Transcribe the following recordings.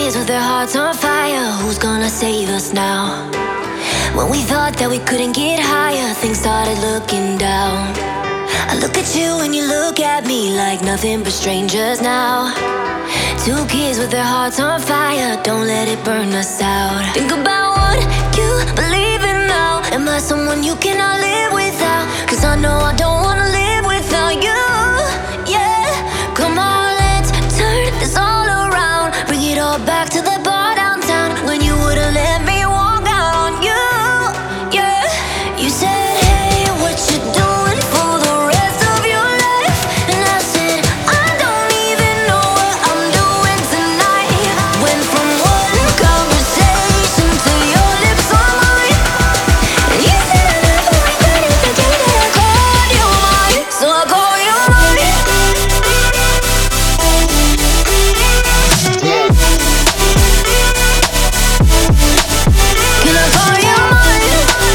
kids with their hearts on fire. Who's gonna save us now? When we thought that we couldn't get higher, things started looking down. I look at you and you look at me like nothing but strangers now. Two kids with their hearts on fire, don't let it burn us out. Think about what you believe in now. Am I someone you cannot live without? Cause I know I don't wanna live without you. Yeah, come on, let's turn this all around. Bring it all back to the bar downtown when you wouldn't let me walk out on you. Yeah, you said, hey, what you doing for the rest of your life? And I said, I don't even know what I'm doing tonight. Went from one conversation to your lips on mine. And you said I never regretted the day that I called you mine. So I call you mine. Can I call you mine?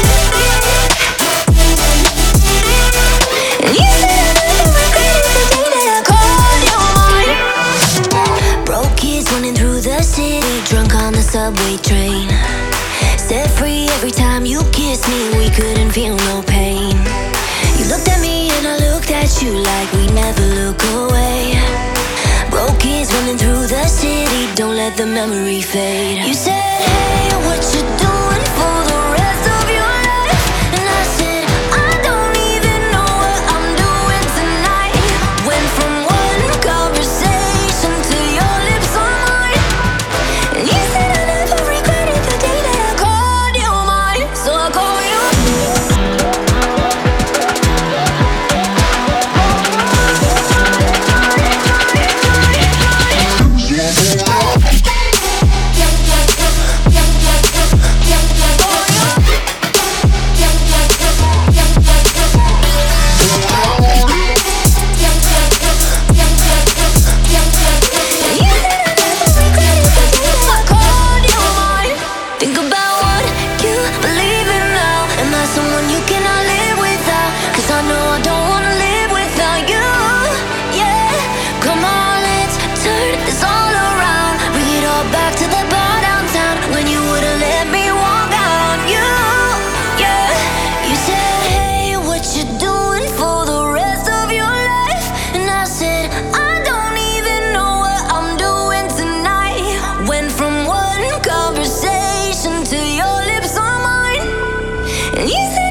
And you said I never regretted the day that I called you mine. Broke kids running through the city, drunk on the subway train. Set free every time you kissed me, we couldn't feel no pain. You looked at me and I looked at you like we never look away. Broke kids running through the city, don't let the memory fade. You said, hey, what you doing for the rest of your life? And I said, I don't even know what I'm doing tonight. Went from one conversation to your lips on mine. And you said I never regretted the day that I called you mine. So I call you. Think about what you believe in now. Am I someone you cannot live without? Cause I know I don't wanna live without you. Yeah, come on, let's turn this all around. Bring it all back to the bar downtown when you wouldn't let me walk out on you. Yeah, you said, hey, what you doing for the rest of your life? And I said, I don't even know what I'm doing tonight. Went from one conversation to your lips on mine. And you said